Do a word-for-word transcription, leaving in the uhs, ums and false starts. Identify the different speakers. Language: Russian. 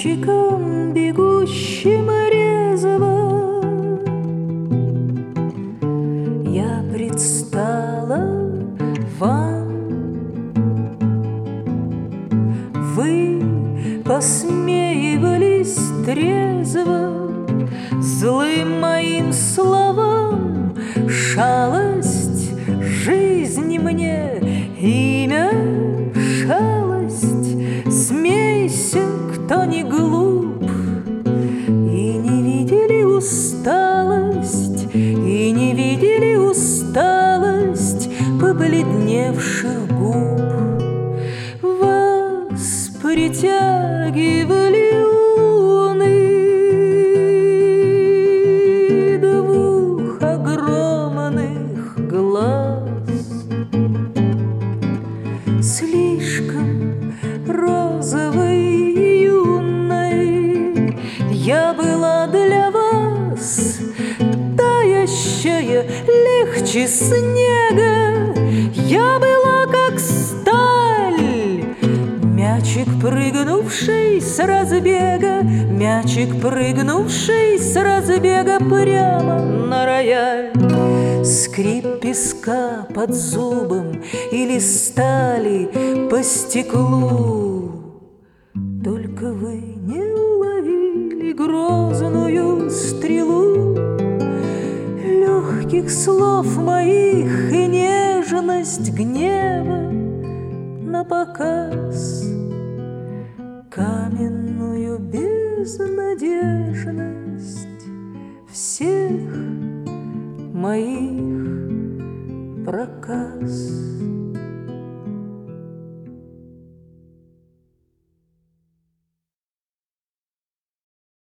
Speaker 1: мячиком, бегущим резво, я предстала вам. Вы посмеивались трезво злым моим словам. Шалость жизни мне имя, шалость. Смейся, кто не глуп, и не видели усталость, и не видели усталость побледневших губ. Вас притягивали луны двух огромных глаз. Слишком розовой и юной я была для вас, таящая легче снега. Я была как сталь, мячик, прыгнувший с разбега, мячик, прыгнувший с разбега прямо на рояль. Скрип песка под зубом или стали по стеклу. Только вы не уловили грозную стрелу легких слов моих и нежность гнева напоказ, каменную безнадежность всех моих проказ.